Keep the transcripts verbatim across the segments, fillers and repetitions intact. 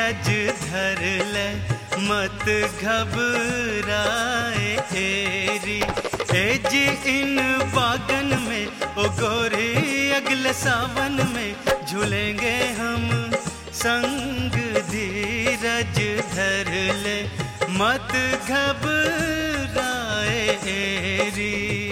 धीरज धर ले मत घबराए एरी। ए जी इन बागन में ओ गोरी अगले सावन में झूलेंगे हम संग। धीरज धर ले मत घबराए एरी।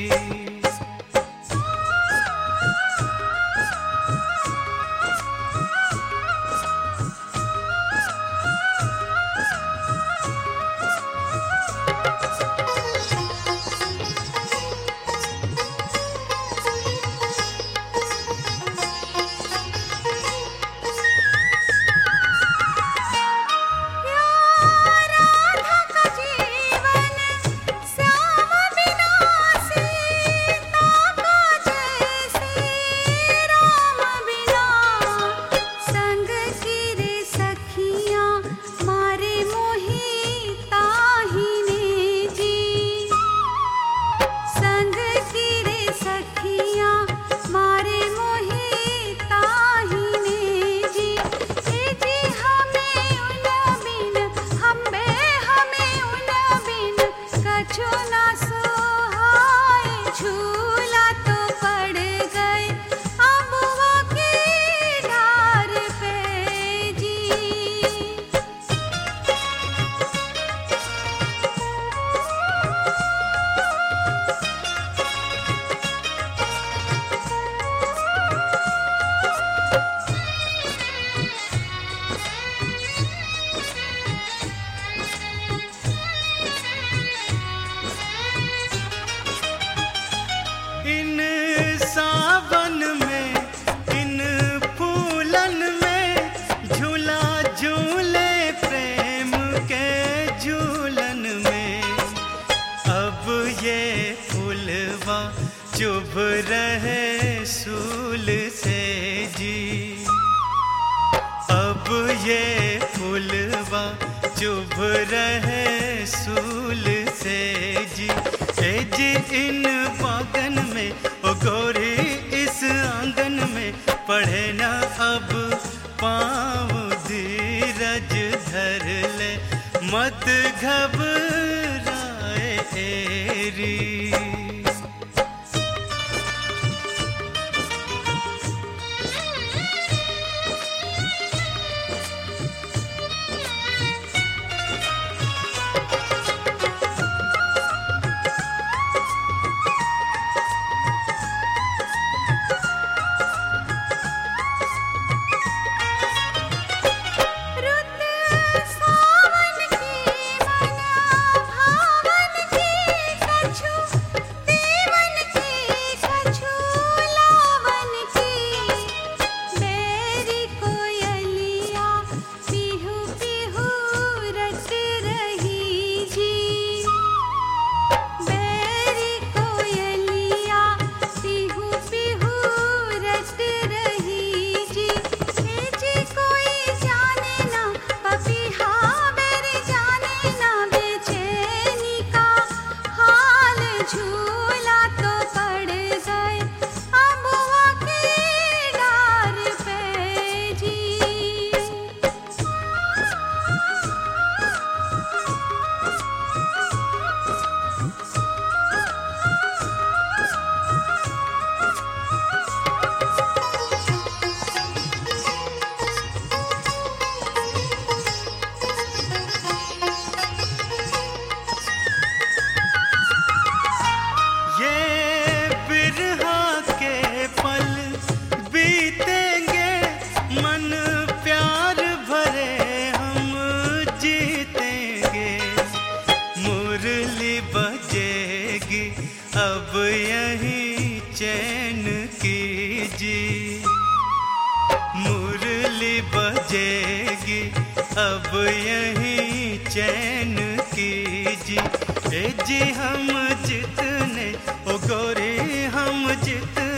चुभ रहे सूल से जी। अब ये फूलवा चुभ रहे सूल से जी। ए जी इन बागन में ओ गोरी इस आंगन में पढ़े ना अब पाँव। धीरज धर ले मत घबराए एरी। अब यहीं चैन कीजिए। मुरली बजेगी अब यहीं चैन कीजिए। ए जी हम जितने ओ गोरी हम जितने